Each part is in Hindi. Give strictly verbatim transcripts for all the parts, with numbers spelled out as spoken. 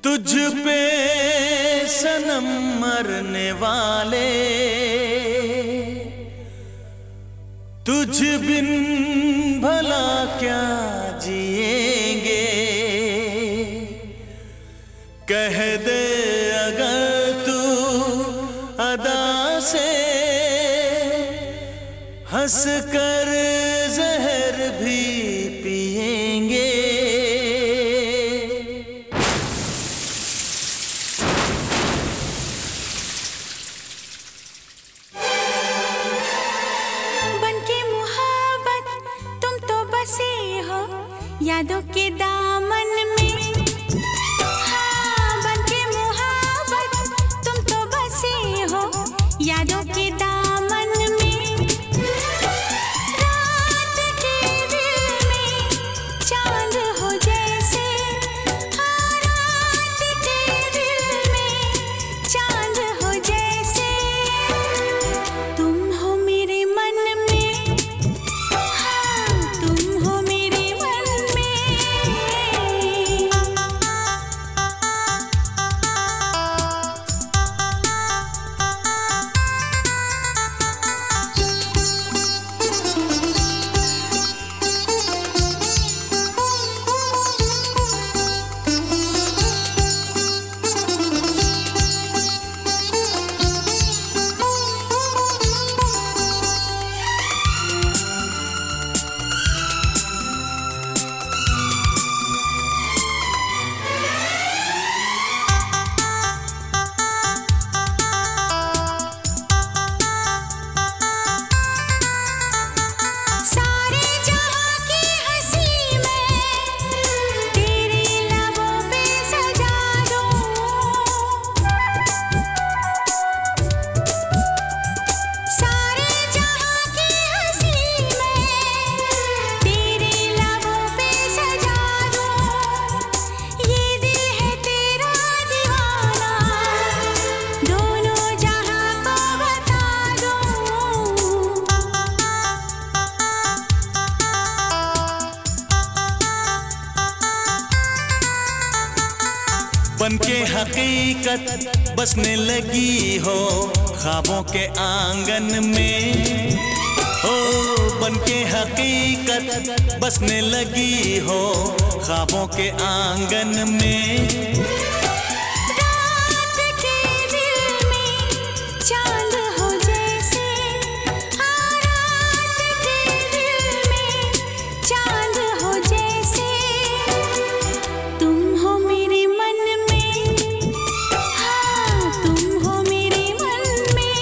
तुझ पे सनम मरने वाले, तुझ बिन भला क्या जिएंगे। कह दे अगर तू अदा से, हंस कर जहर भी पिएंगे। यादों के दामन में, हाँ बनके मुहाबत तुम तो बसे हो यादों के दामन में। रात के दिल में चांद हो जैसे, हाँ रात के दिल में चांद हो जैसे। तुम हो मेरे मन में, हाँ तुम हो मेरे बनके हकीकत बसने लगी हो ख्वाबों के आंगन में। ओ बनके हकीकत बसने लगी हो ख्वाबों के आंगन में। रात के दिल में चांद हो जैसे, हाँ रात के दिल में चांद हो जैसे। तुम हो मेरे मन में, हाँ तुम हो मेरे मन में।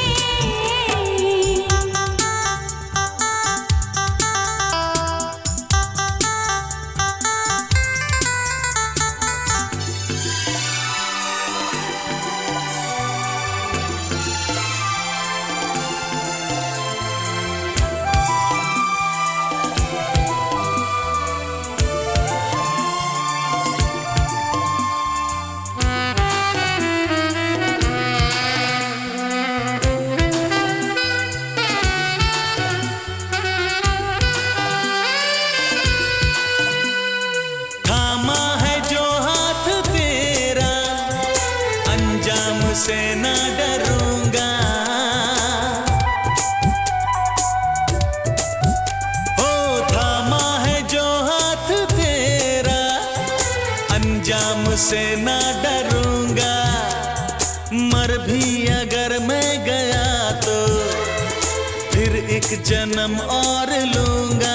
से ना डरूंगा, हो थामा है जो हाथ तेरा, अंजाम से ना डरूंगा। मर भी अगर मैं गया तो फिर एक जन्म और लूंगा।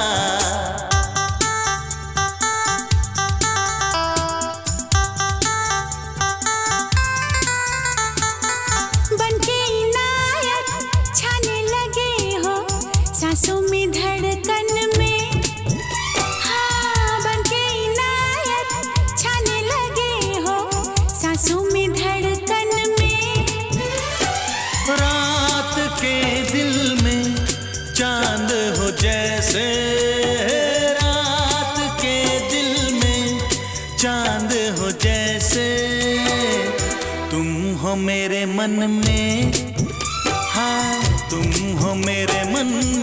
सांसों में धड़कन में, हाँ बनके इनायत छाने लगे हो सांसों में धड़कन में। रात के दिल में चांद हो जैसे, रात के दिल में चांद हो जैसे। तुम हो मेरे मन में, हाँ तुम हो मेरे मन में।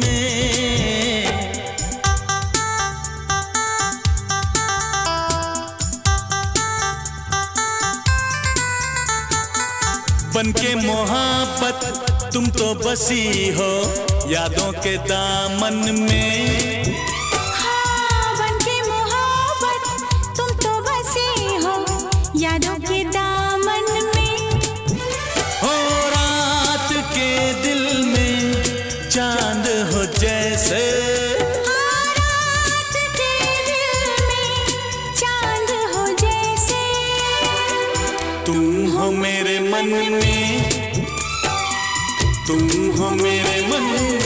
बनके मोहब्बत तुम तो बसी हो यादों के दामन में। हाँ बनके मोहब्बत तुम तो बसी हो यादों के दामन में। हो रात के दिल में चांद हो जैसे, हाँ रात के दिल में चांद हो जैसे। तुम हो मेरे मन में, तुम हो मेरे मन में।